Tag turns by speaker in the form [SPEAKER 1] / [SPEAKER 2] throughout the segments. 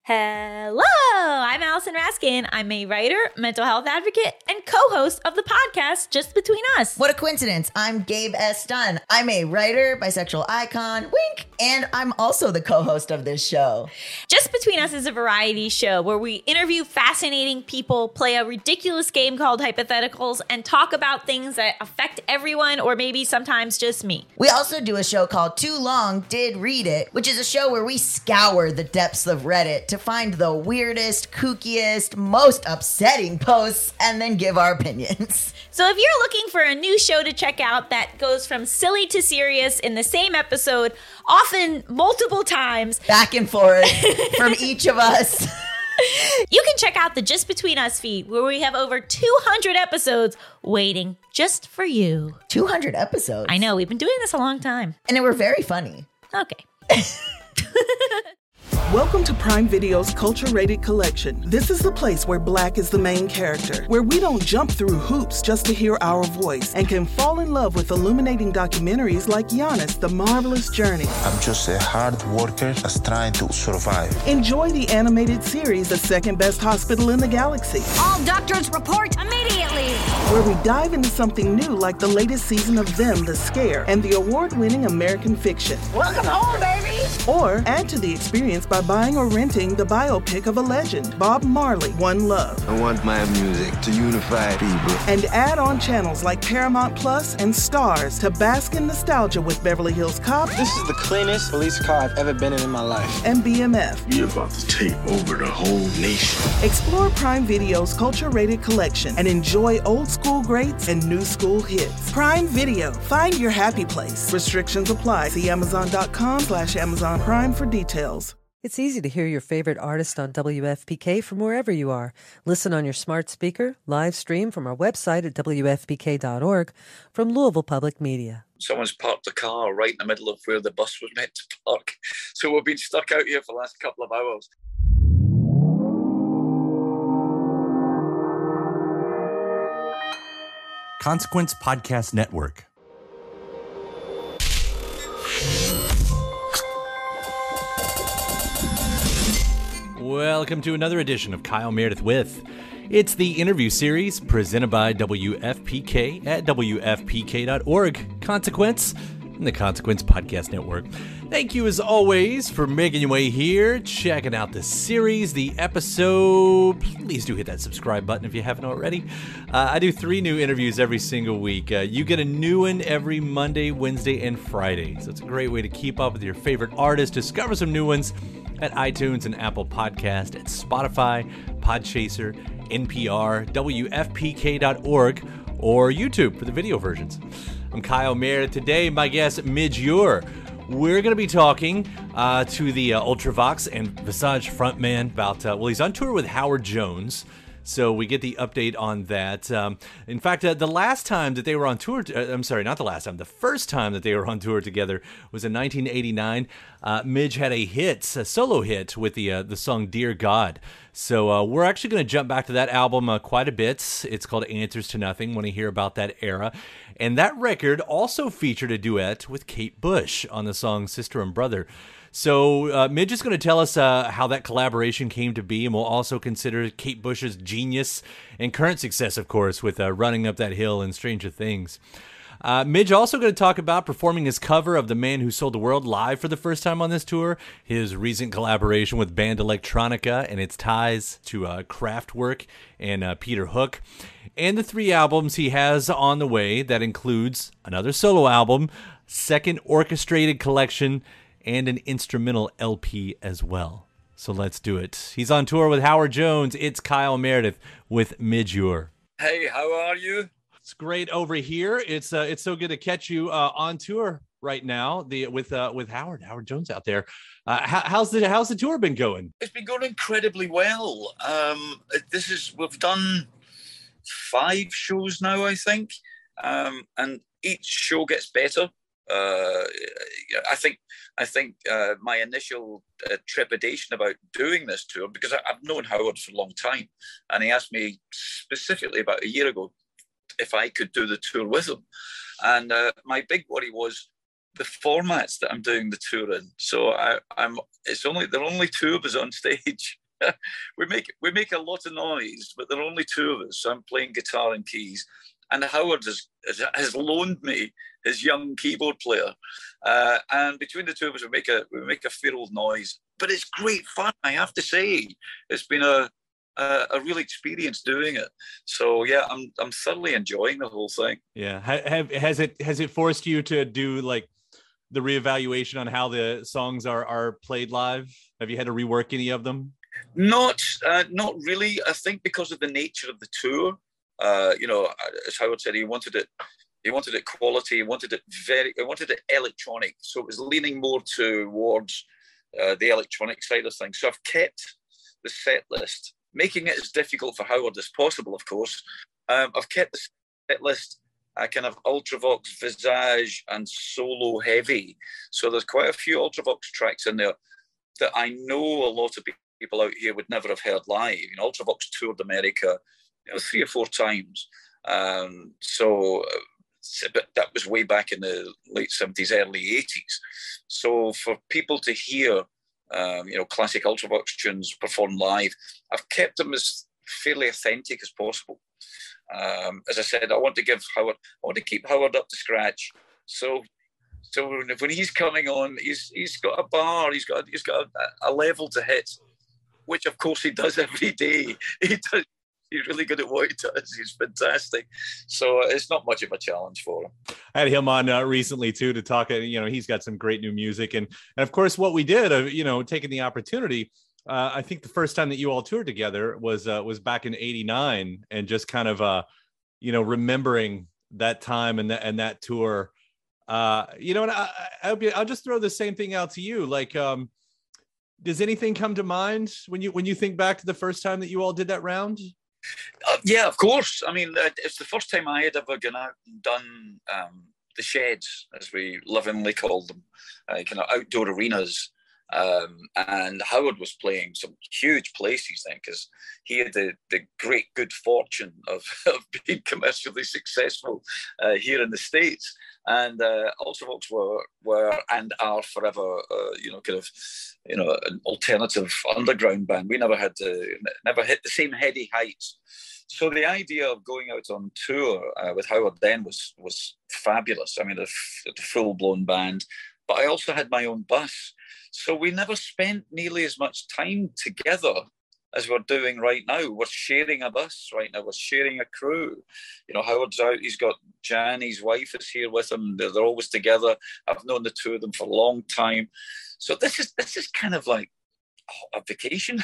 [SPEAKER 1] Hello, I'm Allison Raskin. I'm a writer, mental health advocate, and co-host of the podcast Just Between Us.
[SPEAKER 2] What a coincidence. I'm Gabe S. Dunn. I'm a writer, bisexual icon, wink, and I'm also the co-host of this show.
[SPEAKER 1] Just Between Us is a variety show where we interview fascinating people, play a ridiculous game called Hypotheticals, and talk about things that affect everyone or maybe sometimes just me.
[SPEAKER 2] We also do a show called Too Long Did Read It, which is a show where we scour the depths of Reddit to find the weirdest, kookiest, most upsetting posts and then give our opinions.
[SPEAKER 1] So if you're looking for a new show to check out that goes from silly to serious in the same episode, often multiple times,
[SPEAKER 2] back and forth from each of us,
[SPEAKER 1] you can check out the Just Between Us feed where we have over 200 episodes waiting just for you.
[SPEAKER 2] 200 episodes?
[SPEAKER 1] I know, we've been doing this a long time.
[SPEAKER 2] And they were very funny.
[SPEAKER 1] Okay.
[SPEAKER 3] Welcome to Prime Video's Culture-Rated Collection. This is the place where Black is the main character, where we don't jump through hoops just to hear our voice, and can fall in love with illuminating documentaries like Giannis, The Marvelous Journey.
[SPEAKER 4] I'm just a hard worker that's trying to survive.
[SPEAKER 3] Enjoy the animated series, The Second Best Hospital in the Galaxy.
[SPEAKER 5] All doctors report immediately!
[SPEAKER 3] Where we dive into something new like the latest season of Them, The Scare, and the award-winning American Fiction.
[SPEAKER 2] Welcome home, baby!
[SPEAKER 3] Or add to the experience by buying or renting the biopic of a legend, Bob Marley, One Love.
[SPEAKER 6] I want my music to unify people.
[SPEAKER 3] And add on channels like Paramount Plus and Stars to bask in nostalgia with Beverly Hills Cop.
[SPEAKER 7] This is the cleanest police car I've ever been in my life.
[SPEAKER 3] And BMF.
[SPEAKER 8] You're about to take over the whole nation.
[SPEAKER 3] Explore Prime Video's culture-rated collection and enjoy old school greats and new school hits. Prime Video. Find your happy place. Restrictions apply. See Amazon.com/Amazon Prime for details.
[SPEAKER 9] It's easy to hear your favorite artist on WFPK from wherever you are. Listen on your smart speaker, live stream from our website at WFPK.org, from Louisville Public Media.
[SPEAKER 10] Someone's parked a car right in the middle of where the bus was meant to park. So we've been stuck out here for the last couple of hours.
[SPEAKER 11] Consequence Podcast Network. Welcome to another edition of Kyle Meredith With. It's the interview series presented by WFPK at WFPK.org, Consequence, and the Consequence Podcast Network. Thank you as always for making your way here, checking out the series, the episode. Please do hit that subscribe button if you haven't already. I do 3 new interviews every single week. You get a new one every Monday, Wednesday, and Friday. So it's a great way to keep up with your favorite artists, discover some new ones at iTunes and Apple Podcast, at Spotify, Podchaser, NPR, WFPK.org, or YouTube for the video versions. I'm Kyle Meredith. Today, my guest, Midge Ure. We're going to be talking to the Ultravox and Visage frontman about, he's on tour with Howard Jones. So we get the update on that. In fact, the last time that they were on tour, the first time that they were on tour together was in 1989. Midge had a solo hit with the song Dear God. So we're actually going to jump back to that album quite a bit. It's called Answers to Nothing, when you hear about that era. And that record also featured a duet with Kate Bush on the song Sister and Brother. So Midge is going to tell us how that collaboration came to be, and we'll also consider Kate Bush's genius and current success, of course, with Running Up That Hill and Stranger Things. Midge also going to talk about performing his cover of The Man Who Sold the World live for the first time on this tour, his recent collaboration with band Electronica and its ties to Kraftwerk and Peter Hook, and the 3 albums he has on the way that includes another solo album, second orchestrated collection, and an instrumental LP as well. So let's do it. He's on tour with Howard Jones. It's Kyle Meredith with Midge Ure.
[SPEAKER 10] Hey, how are you?
[SPEAKER 11] It's great over here. It's so good to catch you on tour right now. With Howard Jones out there. How's the tour been going?
[SPEAKER 10] It's been going incredibly well. We've done 5 shows now, I think, and each show gets better. I think my initial trepidation about doing this tour, because I've known Howard for a long time, and he asked me specifically about a year ago if I could do the tour with him. And my big worry was, the formats that I'm doing the tour in. So there are only two of us on stage. we make a lot of noise, but there are only two of us. So I'm playing guitar and keys, and Howard has loaned me his young keyboard player, and between the two of us, we make a fair old noise. But it's great fun, I have to say. It's been a real experience doing it. So yeah, I'm thoroughly enjoying the whole thing.
[SPEAKER 11] Yeah, has it forced you to do like the reevaluation on how the songs are played live? Have you had to rework any of them?
[SPEAKER 10] Not really. I think because of the nature of the tour, as Howard said, he wanted it quality. He wanted it electronic. So it was leaning more towards the electronic side of things. So I've kept the set list, making it as difficult for Howard as possible, of course. I've kept the set list kind of Ultravox, Visage, and solo heavy. So there's quite a few Ultravox tracks in there that I know a lot of people out here would never have heard live. Ultravox toured America 3 or 4 times. But that was way back in the late 70s, early 80s. So for people to hear, classic Ultravox tunes performed live, I've kept them as fairly authentic as possible. As I said, I want to keep Howard up to scratch. So when he's coming on, he's got a bar, he's got a level to hit, which of course he does every day. He's really good at what he does. He's fantastic. So it's not much of a challenge for him.
[SPEAKER 11] I had him on recently too to talk. He's got some great new music, and of course what we did, taking the opportunity. I think the first time that you all toured together was back in '89, and just kind of remembering that time and that tour. And I'll just throw the same thing out to you. Like, does anything come to mind when you think back to the first time that you all did that round?
[SPEAKER 10] Yeah, of course. I mean, it's the first time I had ever gone out and done the sheds, as we lovingly called them, kind of outdoor arenas. And Howard was playing some huge places then, because he had the great good fortune of being commercially successful here in the States. And Ultravox were and are forever, an alternative underground band. We never hit the same heady heights. So the idea of going out on tour with Howard then was fabulous. I mean, the full-blown band. But I also had my own bus. So we never spent nearly as much time together as we're doing right now. We're sharing a bus right now. We're sharing a crew. Howard's out. He's got Jan, his wife, is here with him. They're always together. I've known the two of them for a long time. So this is kind of like a vacation.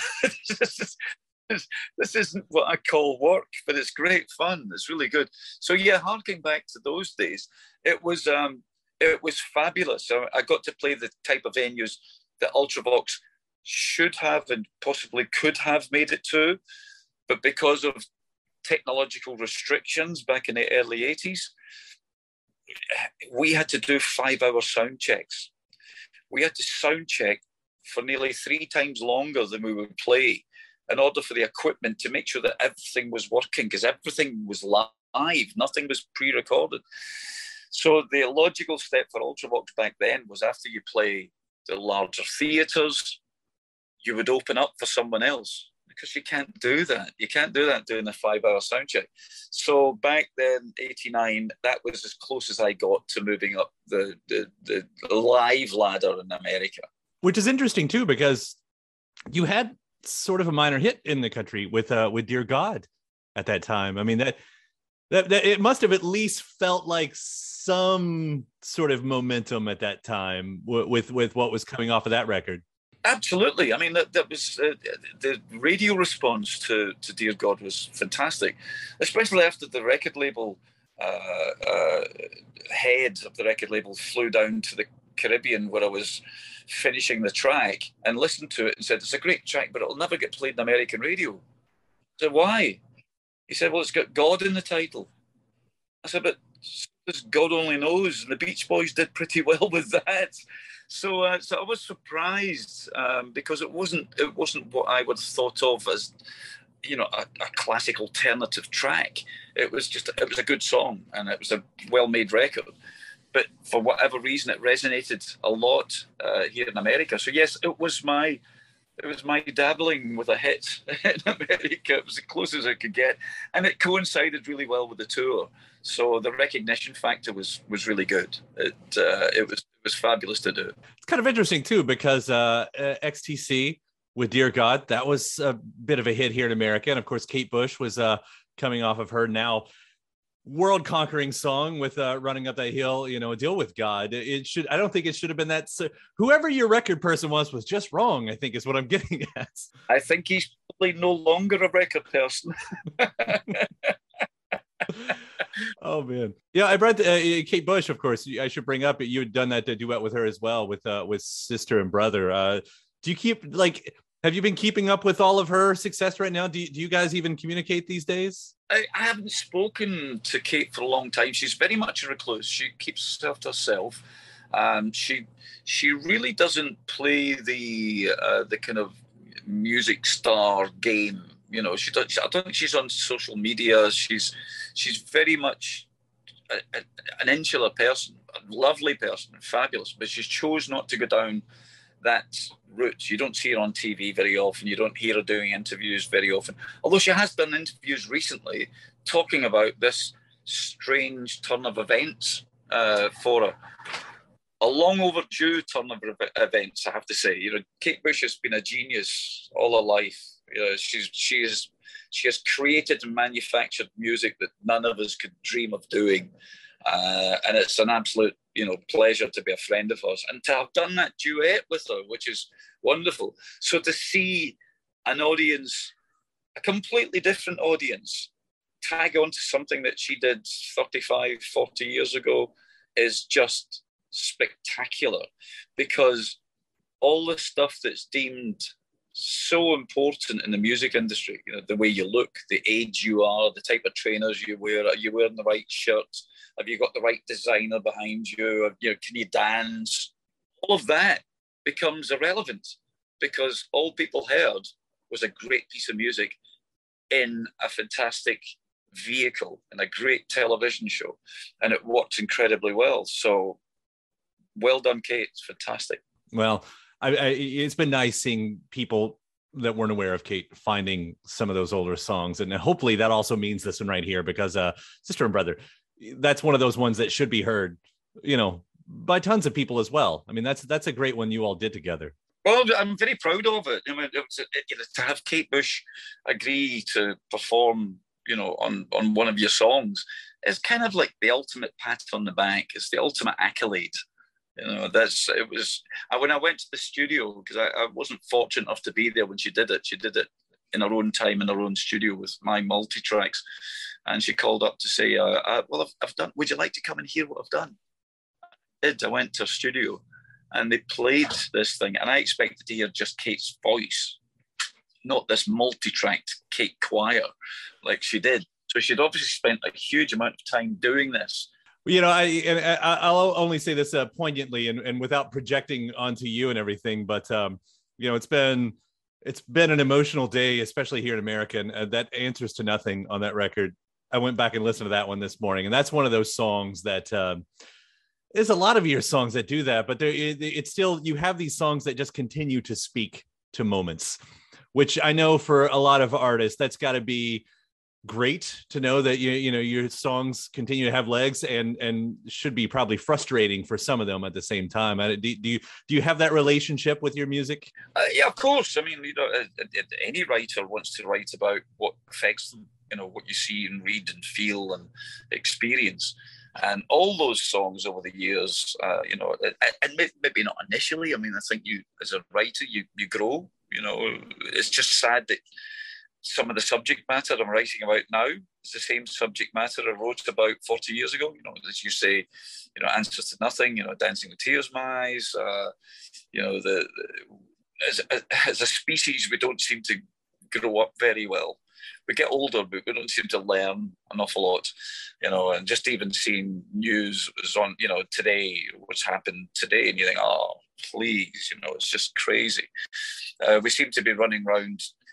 [SPEAKER 10] This isn't what I call work, but it's great fun. It's really good. So yeah, harking back to those days, it was fabulous. So I got to play the type of venues that Ultravox should have and possibly could have made it to, but because of technological restrictions back in the early 80s, we had to do 5-hour sound checks. We had to sound check for nearly 3 times longer than we would play in order for the equipment to make sure that everything was working, because everything was live, nothing was pre-recorded. So the logical step for Ultravox back then was, after you play the larger theatres, you would open up for someone else, because you can't do that. You can't do that doing a 5-hour sound check. So back then, 89, that was as close as I got to moving up the live ladder in America.
[SPEAKER 11] Which is interesting too, because you had sort of a minor hit in the country with Dear God at that time. I mean, that it must have at least felt like some sort of momentum at that time with what was coming off of that record.
[SPEAKER 10] Absolutely. I mean, that was the radio response to Dear God was fantastic, especially after the record label head of the record label flew down to the Caribbean, where I was finishing the track, and listened to it and said, "It's a great track, but it'll never get played in American radio." I said, "Why?" He said, "Well, it's got God in the title." I said, "But God Only Knows," and the Beach Boys did pretty well with that. So I was surprised because it wasn't what I would have thought of as, a classic alternative track. It was a good song, and it was a well-made record. but for whatever reason, it resonated a lot here in America. So yes, it was my dabbling with a hit in America. It was the closest I could get, and it coincided really well with the tour. So the recognition factor was really good. It was fabulous to do.
[SPEAKER 11] It's kind of interesting too, because XTC with Dear God, that was a bit of a hit here in America, and of course Kate Bush was coming off of her now world-conquering song with Running Up That Hill, Deal With God. I don't think it should have been that. Whoever your record person was just wrong, I think, is what I'm getting at.
[SPEAKER 10] I think he's probably no longer a record person.
[SPEAKER 11] Oh man, yeah. I brought Kate Bush, of course. I should bring up you had done that duet with her as well, with Sister and Brother. Do you keep have you been keeping up with all of her success right now? Do you guys even communicate these days?
[SPEAKER 10] I haven't spoken to Kate for a long time. She's very much a recluse. She keeps herself to herself. She really doesn't play the kind of music star game. I don't think she's on social media. She's very much an insular person, a lovely person, fabulous, but she's chose not to go down that route. You don't see her on TV very often. You don't hear her doing interviews very often. Although she has done interviews recently talking about this strange turn of events for her. A long overdue turn of events, I have to say. Kate Bush has been a genius all her life. She has created and manufactured music that none of us could dream of doing. And it's an absolute, pleasure to be a friend of hers and to have done that duet with her, which is wonderful. So to see an audience, a completely different audience, tag on to something that she did 35, 40 years ago is just spectacular, because all the stuff that's deemed so important in the music industry, the way you look, the age you are, the type of trainers you wear, are you wearing the right shirt, have you got the right designer behind you, can you dance, all of that becomes irrelevant, because all people heard was a great piece of music in a fantastic vehicle, in a great television show, and it worked incredibly well. So well done, Kate. It's fantastic.
[SPEAKER 11] Well, it's been nice seeing people that weren't aware of Kate finding some of those older songs, and hopefully that also means this one right here, because Sister and Brother, that's one of those ones that should be heard, by tons of people as well. I mean, that's a great one you all did together.
[SPEAKER 10] Well, I'm very proud of it. To have Kate Bush agree to perform, on one of your songs, is kind of like the ultimate pat on the back. It's the ultimate accolade. When I went to the studio, because I wasn't fortunate enough to be there when she did it. She did it in her own time in her own studio with my multi-tracks, and she called up to say, "Well, I've done. Would you like to come and hear what I've done?" I did. I went to her studio, and they played this thing, and I expected to hear just Kate's voice, not this multi-tracked Kate choir like she did. So she'd obviously spent a huge amount of time doing this.
[SPEAKER 11] I'll only say this poignantly and without projecting onto you and everything, but it's been an emotional day, especially here in America, and that Answers to Nothing on that record. I went back and listened to that one this morning, and that's one of those songs that there's a lot of your songs that do that, but it's still, you have these songs that just continue to speak to moments, which I know for a lot of artists, that's got to be great to know that your songs continue to have legs, and should be probably frustrating for some of them at the same time. Do you have that relationship with your music?
[SPEAKER 10] Yeah, of course. I mean, any writer wants to write about what affects them, what you see and read and feel and experience. And all those songs over the years, and maybe not initially. I mean, I think you, as a writer, you grow. It's just sad that some of the subject matter I'm writing about now is the same subject matter I wrote about 40 years ago. As you say, Answers to Nothing, Dancing with Tears in My Eyes. As a species, we don't seem to grow up very well. We get older, but we don't seem to learn an awful lot, and just even seeing news on, today, what's happened today, and you think, oh, please, it's just crazy. We seem to be running around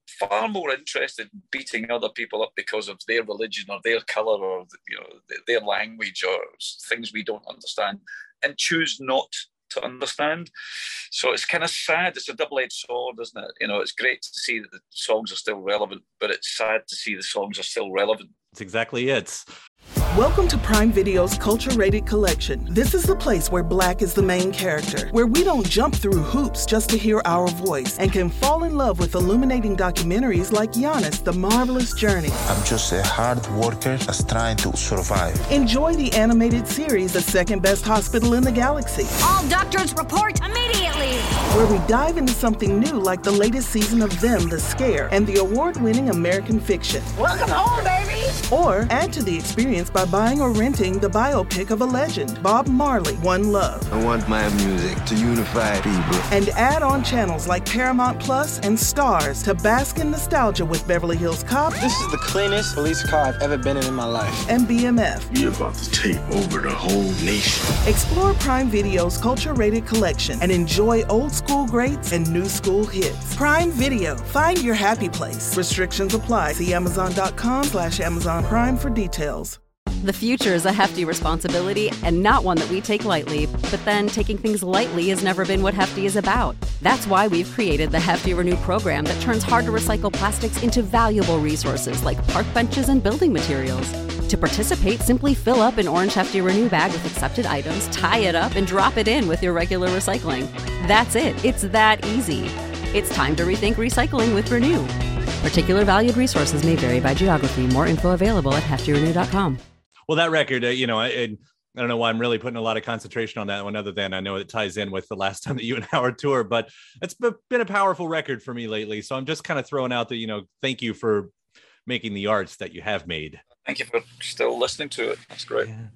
[SPEAKER 10] far more interested in beating other people up because of their religion or their colour or their language or things we don't understand and choose not to understand. So it's kind of sad. It's a double-edged sword, isn't it? It's great to see that the songs are still relevant, but it's sad to see the songs are still relevant.
[SPEAKER 11] That's exactly it.
[SPEAKER 3] Welcome to Prime Video's Culture-Rated Collection. This is the place where Black is the main character, where we don't jump through hoops just to hear our voice and can fall in love with illuminating documentaries like Giannis, The Marvelous Journey.
[SPEAKER 4] I'm just a hard worker that's trying to survive.
[SPEAKER 3] Enjoy the animated series, The Second Best Hospital in the Galaxy.
[SPEAKER 5] All doctors report immediately!
[SPEAKER 3] Where we dive into something new like the latest season of Them, The Scare, and the award-winning American Fiction.
[SPEAKER 2] Welcome home, baby!
[SPEAKER 3] Or add to the experience by buying or renting the biopic of a legend, Bob Marley, One Love.
[SPEAKER 6] I want my music to unify people.
[SPEAKER 3] And add on channels like Paramount Plus and Stars to bask in nostalgia with Beverly Hills Cop.
[SPEAKER 7] This is the cleanest police car I've ever been in my life.
[SPEAKER 3] And BMF.
[SPEAKER 8] You're about to take over the whole nation.
[SPEAKER 3] Explore Prime Video's Culture-Rated Collection and enjoy old school greats and new school hits. Prime Video. Find your happy place. Restrictions apply. See Amazon.com/Amazon Prime for details.
[SPEAKER 12] The future is a hefty responsibility and not one that we take lightly. But then taking things lightly has never been what Hefty is about. That's why we've created the Hefty Renew program that turns hard-to-recycle plastics into valuable resources like park benches and building materials. To participate, simply fill up an orange Hefty Renew bag with accepted items, tie it up, and drop it in with your regular recycling. That's it. It's that easy. It's time to rethink recycling with Renew. Particular valued resources may vary by geography. More info available at heftyrenew.com.
[SPEAKER 11] Well, that record, I don't know why I'm really putting a lot of concentration on that one, other than I know it ties in with the last time that you and Howard toured, but it's been a powerful record for me lately. So I'm just kind of throwing out the, thank you for making the arts that you have made.
[SPEAKER 10] Thank you for still listening to it. That's great.
[SPEAKER 11] Yeah.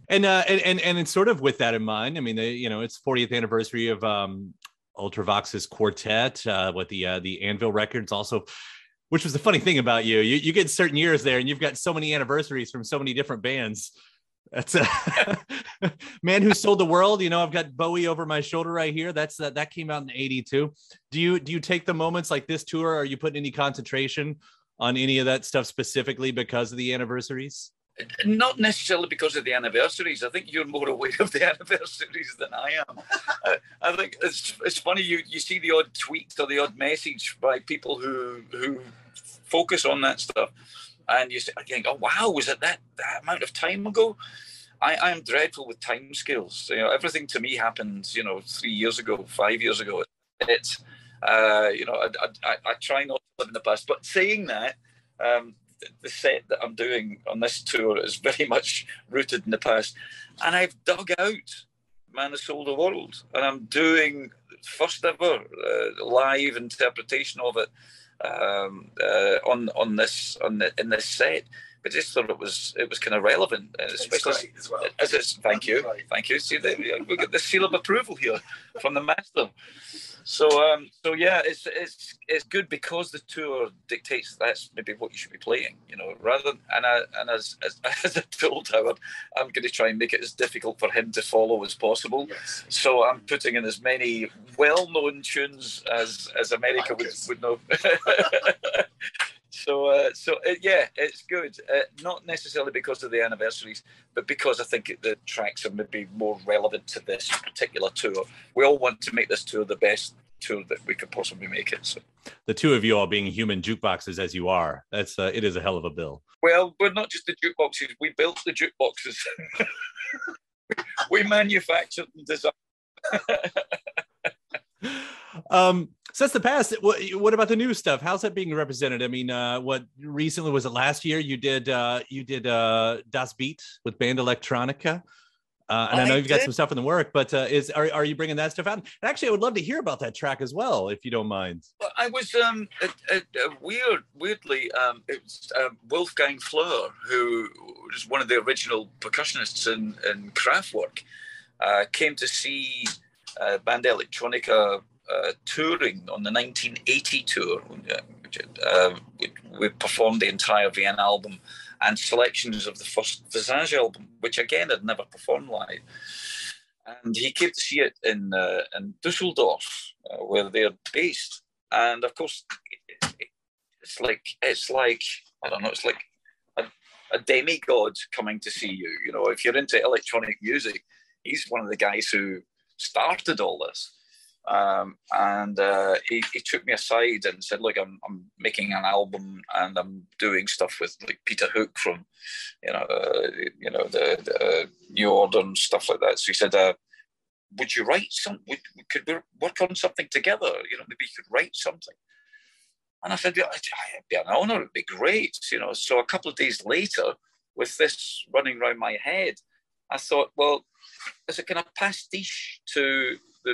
[SPEAKER 11] And sort of with that in mind, I mean, it's 40th anniversary of Ultravox's quartet with the Anvil records also. Which was the funny thing about you. You get certain years there and you've got so many anniversaries from so many different bands. That's Man Who Sold the World. I've got Bowie over my shoulder right here. That came out in 82. Do you take the moments like this tour? Are you putting any concentration on any of that stuff specifically because of the anniversaries?
[SPEAKER 10] Not necessarily because of the anniversaries. I think you're more aware of the anniversaries than I am. I think it's funny you see the odd tweet or the odd message by people who focus on that stuff, and you think, oh wow, was it that amount of time ago? I am dreadful with time scales. Everything to me happened 3 years ago, 5 years ago. It's I try not to live in the past. But saying that, the set that I'm doing on this tour is very much rooted in the past. And I've dug out Man Who Sold the World, and I'm doing first ever live interpretation of it in this set. But just thought it was kind of relevant, especially as well. Thank you. See, we get the seal of approval here from the master. So yeah, it's good because the tour dictates that's maybe what you should be playing, rather than, and as I told Howard, I'm going to try and make it as difficult for him to follow as possible. Yes. So I'm putting in as many well-known tunes as America would know. Yeah, it's good. Not necessarily because of the anniversaries, but because I think the tracks are maybe more relevant to this particular tour. We all want to make this tour the best tour that we could possibly make it. So
[SPEAKER 11] the two of you all being human jukeboxes as you are, it is a hell of a bill.
[SPEAKER 10] Well, we're not just the jukeboxes. We built the jukeboxes. We manufactured and designed.
[SPEAKER 11] So that's the past. What about the new stuff? How's that being represented? I mean, what recently was it? Last year you did Das Beat with Band Electronica, and I know you've got some stuff in the work. But are you bringing that stuff out? And actually, I would love to hear about that track as well, if you don't mind.
[SPEAKER 10] Well, I was weirdly it was Wolfgang Fleur, who was one of the original percussionists in Kraftwerk, came to see Band Electronica touring on the 1980 tour. We performed the entire Vienna album and selections of the first Visage album, which again I'd never performed live. And he came to see it in Dusseldorf, where they're based. And of course, it's like I don't know. It's like a demigod coming to see you. You know, if you're into electronic music, he's one of the guys who started all this. He took me aside and said, "Look, I'm making an album and I'm doing stuff with like Peter Hook from, the New Order and stuff like that." So he said, "Would you write something? Could we work on something together? You know, maybe you could write something." And I said, "Yeah, it'd be an honor. It'd be great." You know. So a couple of days later, with this running around my head, I thought, well, as a kind of pastiche to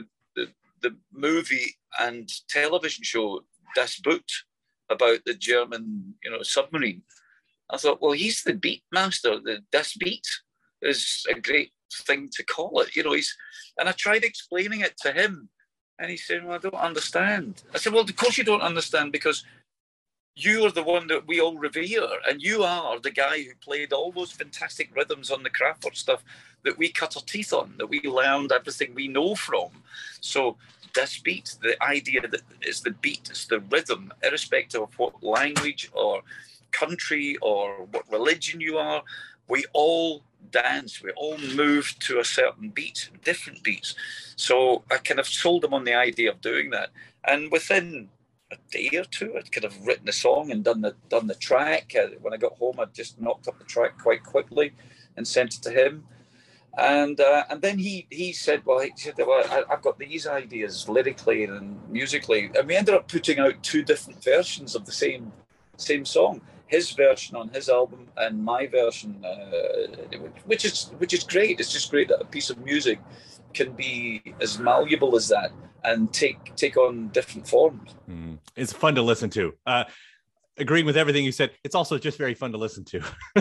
[SPEAKER 10] the movie and television show Das Boot about the German, submarine. I thought, well, he's the beat master. The Das Beat is a great thing to call it. And I tried explaining it to him, and he said, "Well, I don't understand." I said, "Well, of course you don't understand, because you are the one that we all revere, and you are the guy who played all those fantastic rhythms on the Kraftwerk stuff that we cut our teeth on, that we learned everything we know from. So this beat, the idea that it's the beat, it's the rhythm, irrespective of what language or country or what religion you are, we all dance, we all move to a certain beat, different beats." So I kind of sold them on the idea of doing that. And within a day or two, I'd kind of written the song and done the track. When I got home, I just knocked up the track quite quickly and sent it to him. And then he said, "Well, I've got these ideas lyrically and musically," and we ended up putting out two different versions of the same song. His version on his album and my version, which is great. It's just great that a piece of music can be as malleable as that and take on different forms.
[SPEAKER 11] It's fun to listen to. Agreeing with everything you said, it's also just very fun to listen to.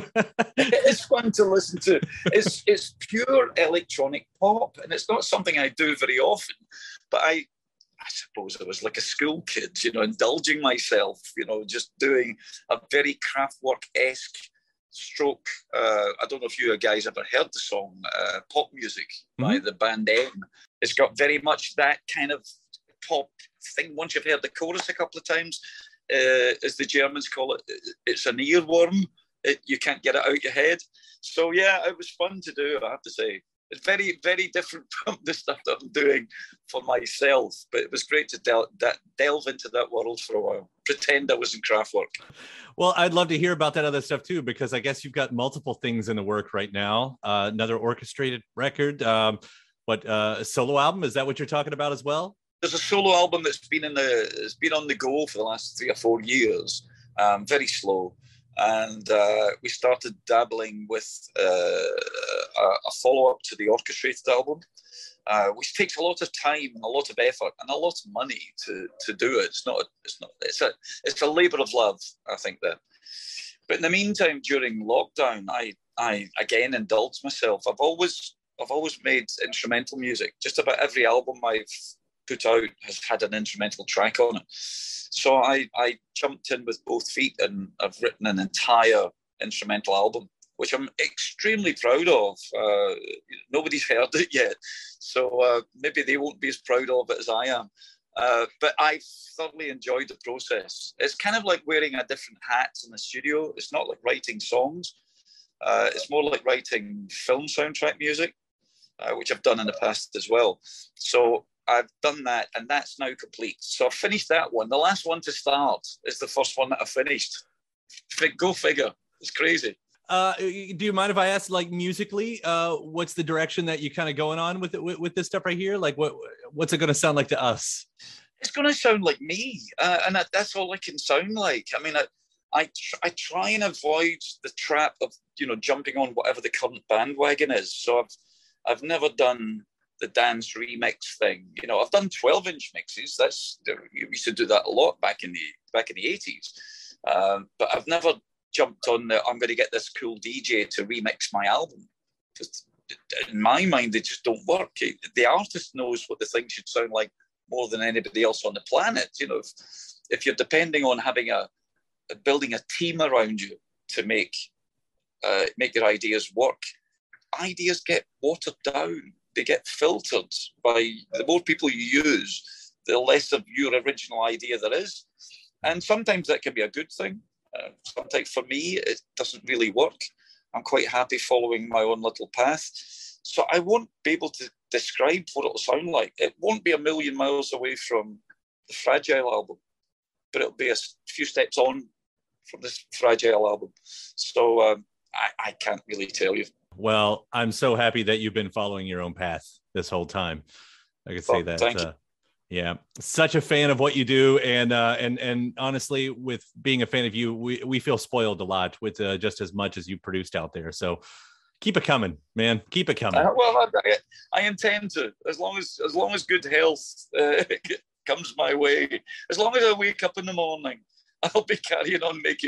[SPEAKER 10] It's fun to listen to. It's pure electronic pop, and it's not something I do very often. But I suppose I was like a school kid, indulging myself, just doing a very Kraftwerk-esque stroke. I don't know if you guys ever heard the song Pop Music by the band M. It's got very much that kind of pop thing. Once you've heard the chorus a couple of times, as the Germans call it, it's an earworm. You can't get it out your head. So yeah, it was fun to do, I have to say. It's very, very different from the stuff that I'm doing for myself, but it was great to delve into that world for a while, pretend I was in Kraftwerk.
[SPEAKER 11] Well, I'd love to hear about that other stuff too, because I guess you've got multiple things in the work right now. Another orchestrated record, a solo album, is that what you're talking about as well?
[SPEAKER 10] There's a solo album that's been on the go for the last 3 or 4 years, very slow. And we started dabbling with a follow-up to the orchestrated album, which takes a lot of time and a lot of effort and a lot of money to do it. It's a labor of love, I think that. But in the meantime, during lockdown, I again indulged myself. I've always made instrumental music. Just about every album I've put out has had an instrumental track on it. So I jumped in with both feet, and I've written an entire instrumental album, which I'm extremely proud of. Nobody's heard it yet, so maybe they won't be as proud of it as I am. But I thoroughly enjoyed the process. It's kind of like wearing a different hat in the studio. It's not like writing songs. It's more like writing film soundtrack music, which I've done in the past as well. So I've done that, and that's now complete. So I've finished that one. The last one to start is the first one that I finished. Go figure. It's crazy.
[SPEAKER 11] Do you mind if I ask, like, musically, what's the direction that you're kind of going on with this stuff right here? Like, what's it going to sound like to us?
[SPEAKER 10] It's going to sound like me, and that's all I can sound like. I mean, I try and avoid the trap of jumping on whatever the current bandwagon is. So I've never done the dance remix thing. I've done 12-inch mixes. We used to do that a lot back in the 80s. But I've never jumped on I'm going to get this cool DJ to remix my album. Because in my mind, they just don't work. The artist knows what the thing should sound like more than anybody else on the planet. If you're depending on building a team around you to make your ideas work, ideas get watered down. They get filtered by the more people you use, the less of your original idea there is. And sometimes that can be a good thing. Sometimes for me, it doesn't really work. I'm quite happy following my own little path. So I won't be able to describe what it'll sound like. It won't be a million miles away from the Fragile album, but it'll be a few steps on from this Fragile album. So I can't really tell you.
[SPEAKER 11] Well, I'm so happy that you've been following your own path this whole time. I could say that.
[SPEAKER 10] Thank you.
[SPEAKER 11] Yeah, such a fan of what you do, and honestly, with being a fan of you, we feel spoiled a lot with just as much as you produced out there. So keep it coming, man. Keep it coming.
[SPEAKER 10] Well, I intend to, as long as good health comes my way. As long as I wake up in the morning, I'll be carrying on making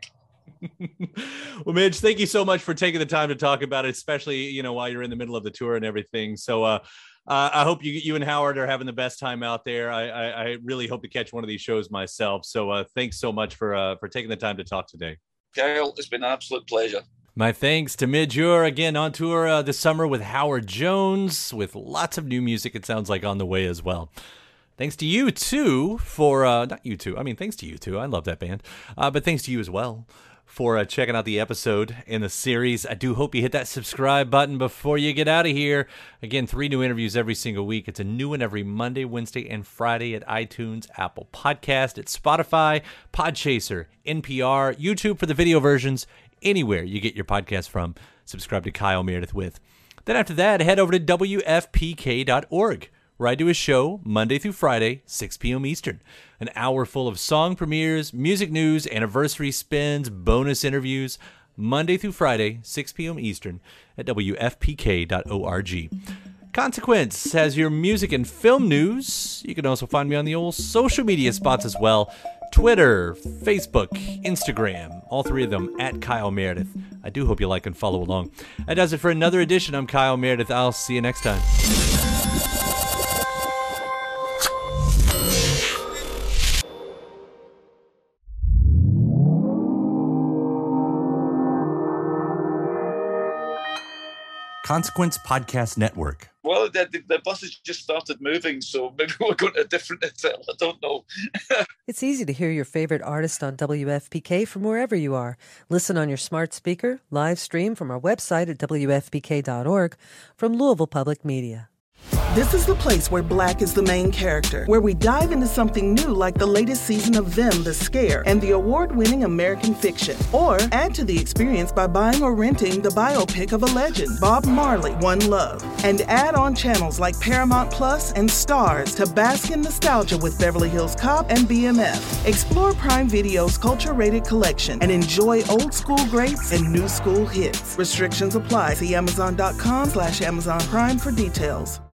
[SPEAKER 10] music.
[SPEAKER 11] Well, Midge, thank you so much for taking the time to talk about it, especially while you're in the middle of the tour and everything. So I hope you and Howard are having the best time out there. I really hope to catch one of these shows myself. So thanks so much for taking the time to talk today.
[SPEAKER 10] Kyle, it's been an absolute pleasure.
[SPEAKER 11] My thanks to Midge Ure, again on tour this summer with Howard Jones, with lots of new music, it sounds like, on the way as well. Thanks to you, too, for, not you two, I mean, thanks to you, too, I love that band, but thanks to you as well for checking out the episode in the series. I do hope you hit that subscribe button before you get out of here. Again, 3 new interviews every single week. It's a new one every Monday, Wednesday, and Friday at iTunes, Apple Podcast, at Spotify, Podchaser, NPR, YouTube for the video versions, anywhere you get your podcast from. Subscribe to Kyle Meredith With. Then after that, head over to WFPK.org, where I do a show Monday through Friday, 6 p.m. Eastern. An hour full of song premieres, music news, anniversary spins, bonus interviews, Monday through Friday, 6 p.m. Eastern at WFPK.org. Consequence has your music and film news. You can also find me on the old social media spots as well. Twitter, Facebook, Instagram, all 3 of them at Kyle Meredith. I do hope you like and follow along. That does it for another edition. I'm Kyle Meredith. I'll see you next time. Consequence Podcast Network.
[SPEAKER 10] Well, the buses just started moving, so maybe we're going to a different hotel. I don't know.
[SPEAKER 9] It's easy to hear your favorite artist on WFPK from wherever you are. Listen on your smart speaker, live stream from our website at WFPK.org, from Louisville Public Media.
[SPEAKER 3] This is the place where Black is the main character, where we dive into something new like the latest season of Them, The Scare, and the award-winning American Fiction. Or add to the experience by buying or renting the biopic of a legend, Bob Marley, One Love. And add on channels like Paramount Plus and Stars to bask in nostalgia with Beverly Hills Cop and BMF. Explore Prime Video's culture-rated collection and enjoy old school greats and new school hits. Restrictions apply. See Amazon.com/Amazon Prime for details.